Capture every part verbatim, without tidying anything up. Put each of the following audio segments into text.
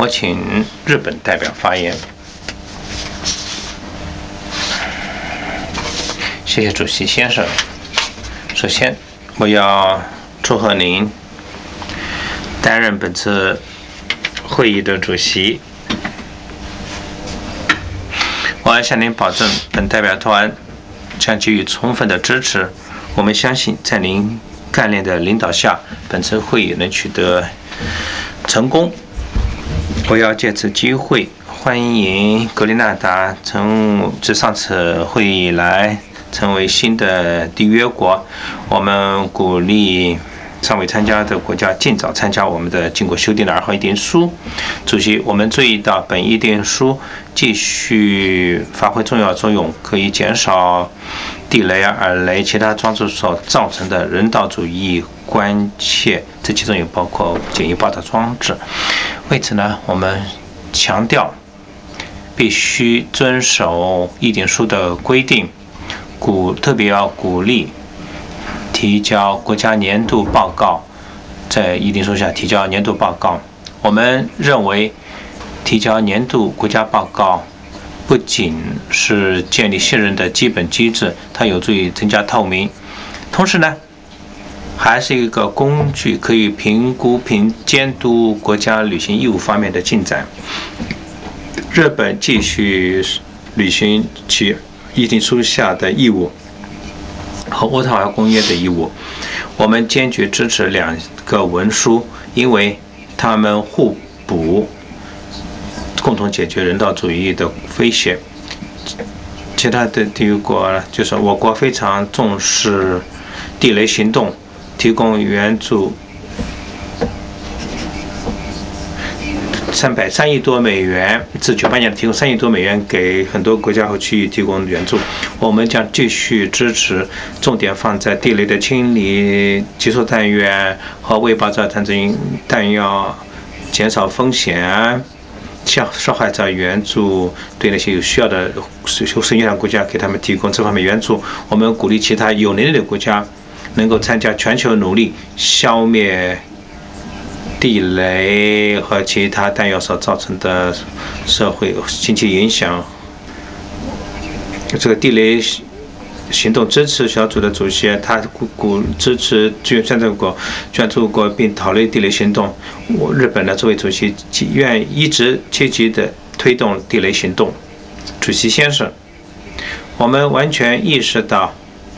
我请日本代表发言。谢谢主席先生。首先，我要祝贺您担任本次会议的主席。我要向您保证，本代表团将给予充分的支持。我们相信，在您干练的领导下，本次会议能取得成功。我要借此机会欢迎格林纳达从自上次会议以来成为新的缔约国。我们鼓励尚未参加的国家尽早参加我们的经过修订的二号议定书。主席，我们注意到本议定书继续发挥重要作用，可以减少地雷、耳雷、其他装置所造成的人道主义关切，这其中也包括简易爆炸装置。为此呢，我们强调必须遵守议定书的规定，鼓特别要鼓励提交国家年度报告，在议定书下提交年度报告。我们认为提交年度国家报告不仅是建立信任的基本机制，它有助于增加透明，同时呢还是一个工具，可以评估并监督国家履行义务方面的进展。日本继续履行其议定书下的义务和渥太华公约的义务。我们坚决支持两个文书，因为它们互补，共同解决人道主义的威胁。其他的缔约国就是我国非常重视地雷行动，提供援助三百三亿多美元，自九八年提供三亿多美元给很多国家和区域提供援助。我们将继续支持，重点放在地雷的清理、集束弹药和未爆炸弹针弹药，减少风险，向受害者援助，对那些有需要的受受影响国家给他们提供这方面援助。我们鼓励其他有能力的国家能够参加全球努力消灭地雷和其他弹药所造成的社会经济影响。这个地雷行动支持小组的主席，他鼓鼓支持捐助国捐助国并讨论地雷行动。我日本的作为主席，愿一直积极地推动地雷行动。主席先生，我们完全意识到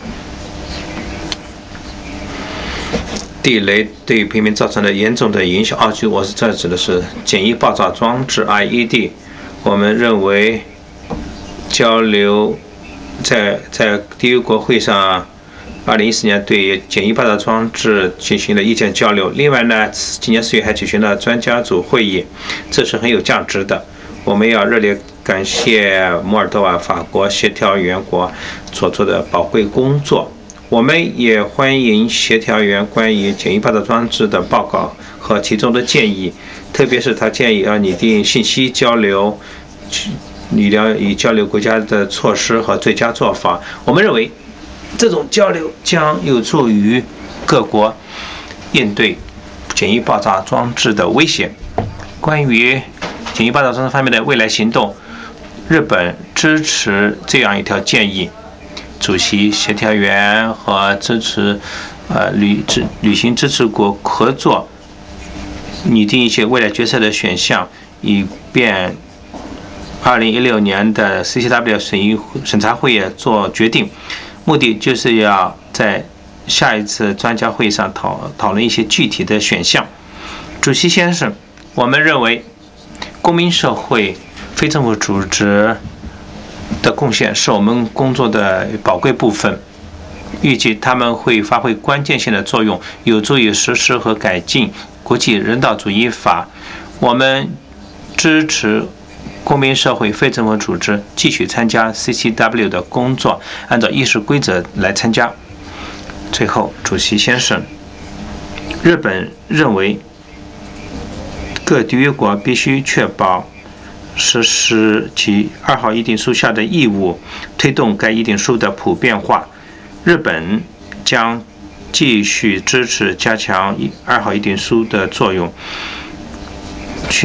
地雷对平民造成的严重的影响。啊，就我是这指的是简易爆炸装置 I E D。我们认为交流在在缔约国会上，二零一四年对简易爆炸装置进行了意见交流。另外呢，今年四月还举行了专家组会议，这是很有价值的。我们要热烈感谢摩尔多瓦、法国协调员国所做的宝贵工作。我们也欢迎协调员关于简易爆炸装置的报告和其中的建议，特别是他建议要拟定信息交流、拟定与交流国家的措施和最佳做法。我们认为，这种交流将有助于各国应对简易爆炸装置的威胁。关于简易爆炸装置方面的未来行动，日本支持这样一条建议。主席、协调员和支持呃履履行支持国合作，拟定一些未来决策的选项，以便二零一六年的 C C W 审议审查会议做决定。目的就是要在下一次专家会议上讨讨论一些具体的选项。主席先生，我们认为公民社会、非政府组织的贡献是我们工作的宝贵部分，预计他们会发挥关键性的作用，有助于实施和改进国际人道主义法。我们支持公民社会、非政府组织继续参加 C C W 的工作，按照议事规则来参加。最后，主席先生，日本认为各缔约国必须确保实施其二号议定书下的义务，推动该议定书的普遍化。日本将继续支持加强二号议定书的作用，确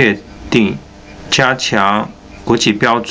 定、加强国际标准。